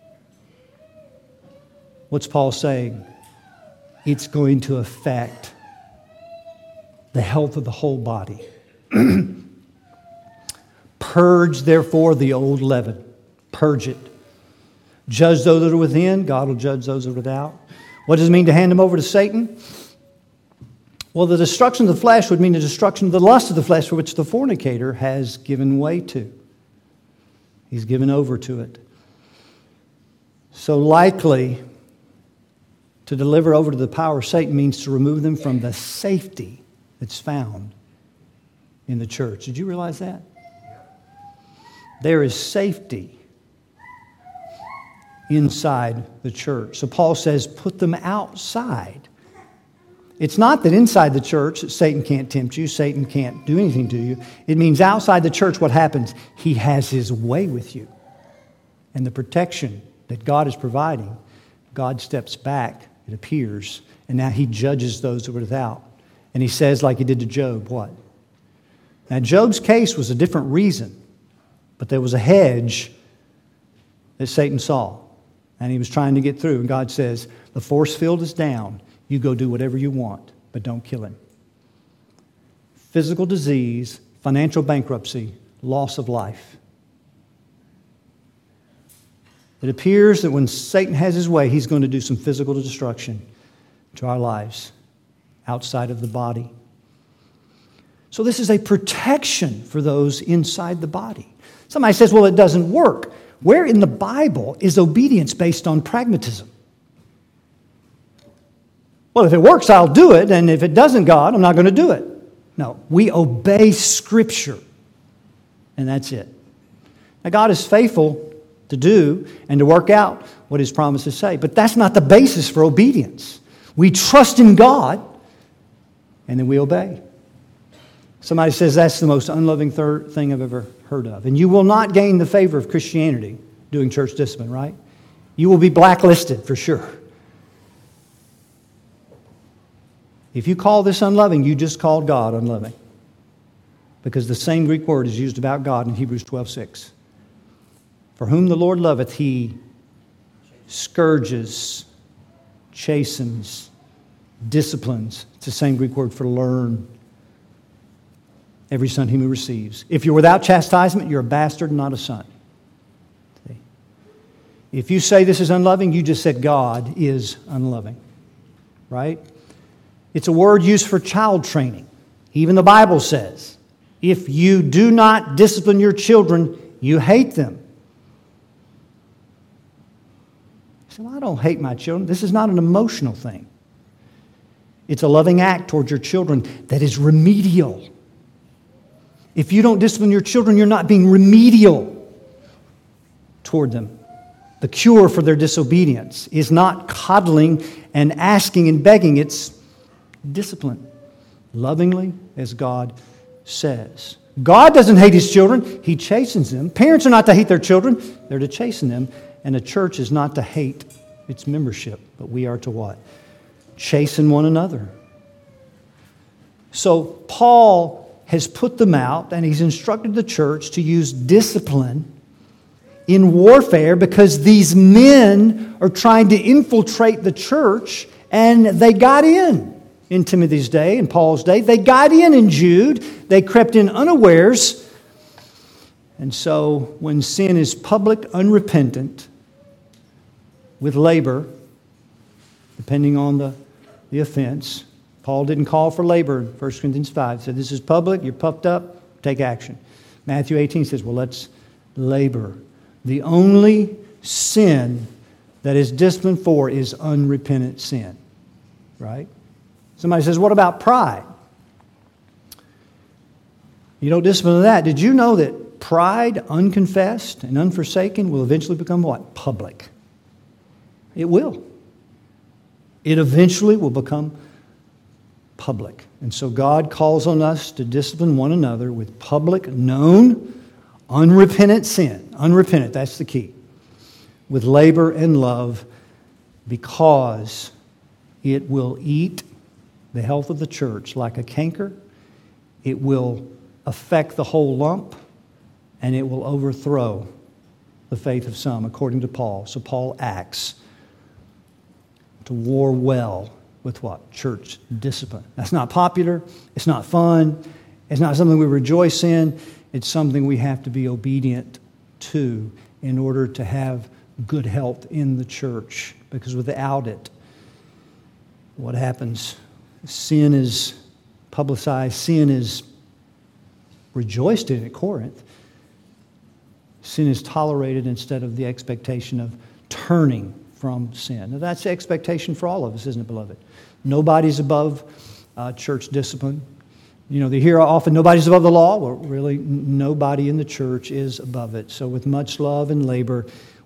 What's Paul saying? It's going to affect the health of the whole body. Purge, therefore, the old leaven. Purge it. Judge those that are within. God will judge those that are without. What does it mean to hand them over to Satan? Well, the destruction of the flesh would mean the destruction of the lust of the flesh, for which the fornicator has given way to. He's given over to it. So likely, to deliver over to the power of Satan means to remove them from the safety that's found in the church. Did you realize that? There is safety inside the church. So Paul says, put them outside. It's not that inside the church that Satan can't tempt you, Satan can't do anything to you. It means outside the church, what happens? He has his way with you. And the protection that God is providing, God steps back, it appears, and now he judges those who are without. And he says, like he did to Job, what? Now, Job's case was a different reason, but there was a hedge that Satan saw, and he was trying to get through. And God says, the force field is down. You go do whatever you want, but don't kill him. Physical disease, financial bankruptcy, loss of life. It appears that when Satan has his way, he's going to do some physical destruction to our lives outside of the body. So this is a protection for those inside the body. Somebody says, well, it doesn't work. Where in the Bible is obedience based on pragmatism? Well, if it works, I'll do it, and if it doesn't, God, I'm not going to do it. No, we obey Scripture, and that's it. Now, God is faithful to do and to work out what His promises say, but that's not the basis for obedience. We trust in God, and then we obey. Somebody says that's the most unloving third thing I've ever heard of. And you will not gain the favor of Christianity doing church discipline, right? You will be blacklisted for sure. If you call this unloving, you just called God unloving. Because the same Greek word is used about God in Hebrews twelve six. For whom the Lord loveth, He scourges, chastens, disciplines. It's the same Greek word for learn. Every son whom He receives. If you're without chastisement, you're a bastard, not a son. See? If you say this is unloving, you just said God is unloving. Right? It's a word used for child training. Even the Bible says, if you do not discipline your children, you hate them. You say, well, I don't hate my children. This is not an emotional thing. It's a loving act towards your children that is remedial. If you don't discipline your children, you're not being remedial toward them. The cure for their disobedience is not coddling and asking and begging. It's discipline, lovingly, as God says. God doesn't hate His children. He chastens them. Parents are not to hate their children. They're to chasten them. And a church is not to hate its membership. But we are to what? Chasten one another. So Paul has put them out, and he's instructed the church to use discipline in warfare because these men are trying to infiltrate the church, and they got in in Timothy's day and Paul's day. They got in in Jude. They crept in unawares. And so when sin is public, unrepentant, with labor, depending on the, the offense, Paul didn't call for labor in First Corinthians five. He said, this is public, you're puffed up, take action. Matthew eighteen says, well, let's labor. The only sin that is disciplined for is unrepentant sin. Right? Somebody says, what about pride? You don't discipline that. Did you know that pride, unconfessed and unforsaken, will eventually become what? Public. It will. It eventually will become public. And so God calls on us to discipline one another with public, known, unrepentant sin. Unrepentant, that's the key. With labor and love, because it will eat the health of the church like a canker. It will affect the whole lump, and it will overthrow the faith of some, according to Paul. So Paul acts to war well with what? Church discipline. That's not popular. It's not fun. It's not something we rejoice in. It's something we have to be obedient to in order to have good health in the church. Because without it, what happens? Sin is publicized. Sin is rejoiced in at Corinth. Sin is tolerated instead of the expectation of turning from sin. Now, that's the expectation for all of us, isn't it, beloved? Nobody's above uh, church discipline. You know, they hear often, nobody's above the law. Well, really, nobody in the church is above it. So with much love and labor,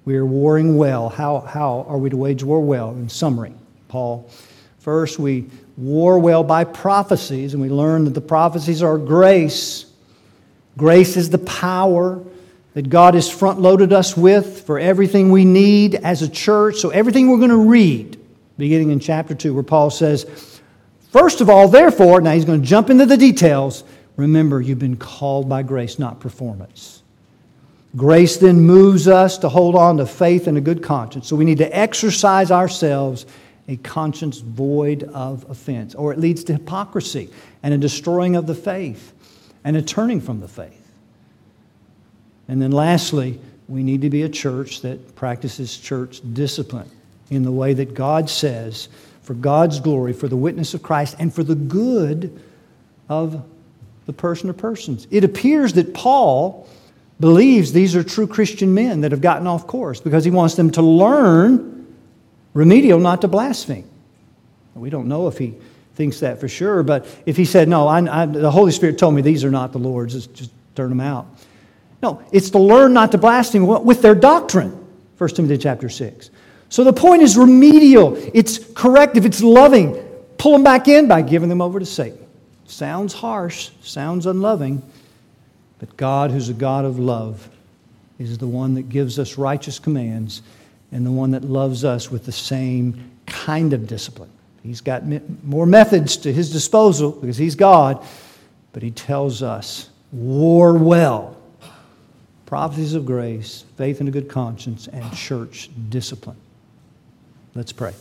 We are warring well. How, how are we to wage war well? In summary, Paul, first we war well by prophecies, and we learn that the prophecies are grace. Grace is the power that God has front-loaded us with for everything we need as a church. So everything we're going to read, beginning in chapter two, where Paul says, first of all, therefore, now he's going to jump into the details, remember, you've been called by grace, not performance. Grace then moves us to hold on to faith and a good conscience. So we need to exercise ourselves a conscience void of offense, or it leads to hypocrisy and a destroying of the faith and a turning from the faith. And then lastly, we need to be a church that practices church discipline in the way that God says, for God's glory, for the witness of Christ, and for the good of the person or persons. It appears that Paul believes these are true Christian men that have gotten off course because he wants them to learn remedial not to blaspheme. We don't know if he thinks that for sure, but if he said, no, I, I, the Holy Spirit told me these are not the Lord's, just, just turn them out. No, it's to learn not to blaspheme with their doctrine, First Timothy chapter six. So the point is remedial. It's corrective. It's loving. Pull them back in by giving them over to Satan. Sounds harsh. Sounds unloving. But God, who's a God of love, is the one that gives us righteous commands and the one that loves us with the same kind of discipline. He's got more methods to His disposal because He's God, but He tells us, war well. Prophecies of grace, faith and a good conscience, and church discipline. Let's pray.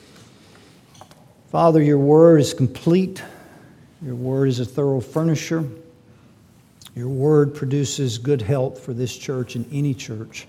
Father, your word is complete. Your word is a thorough furnisher. Your word produces good health for this church and any church.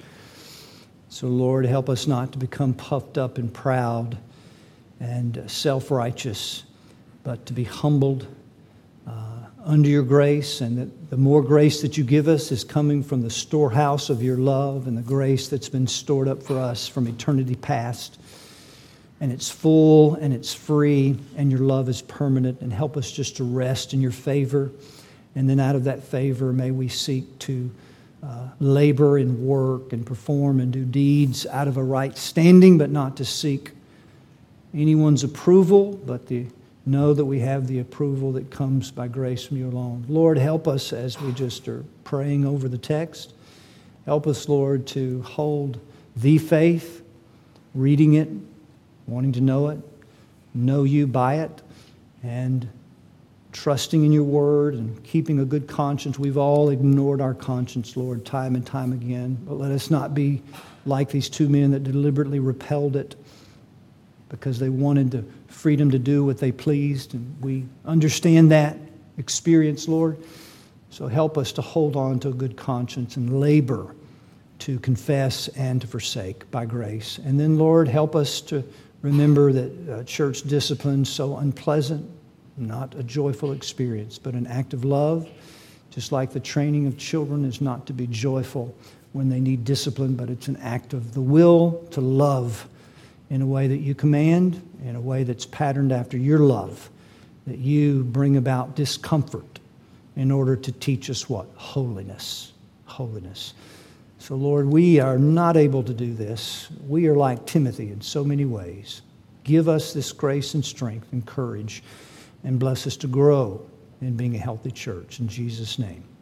So, Lord, help us not to become puffed up and proud and self-righteous, but to be humbled uh, under your grace, and that the more grace that you give us is coming from the storehouse of your love and the grace that's been stored up for us from eternity past. And it's full and it's free and your love is permanent, and help us just to rest in your favor. And then out of that favor, may we seek to uh, labor and work and perform and do deeds out of a right standing, but not to seek anyone's approval, but to know that we have the approval that comes by grace from you alone. Lord, help us as we just are praying over the text. Help us, Lord, to hold the faith, reading it, wanting to know it, know you by it, and trusting in your word and keeping a good conscience. We've all ignored our conscience, Lord, time and time again. But let us not be like these two men that deliberately repelled it because they wanted the freedom to do what they pleased. And we understand that experience, Lord. So help us to hold on to a good conscience and labor to confess and to forsake by grace. And then, Lord, help us to remember that uh, church discipline is so unpleasant, not a joyful experience, but an act of love. Just like the training of children is not to be joyful when they need discipline, but it's an act of the will to love in a way that you command, in a way that's patterned after your love, that you bring about discomfort in order to teach us what? Holiness. Holiness. So, Lord, we are not able to do this. We are like Timothy in so many ways. Give us this grace and strength and courage, and bless us to grow in being a healthy church. In Jesus' name.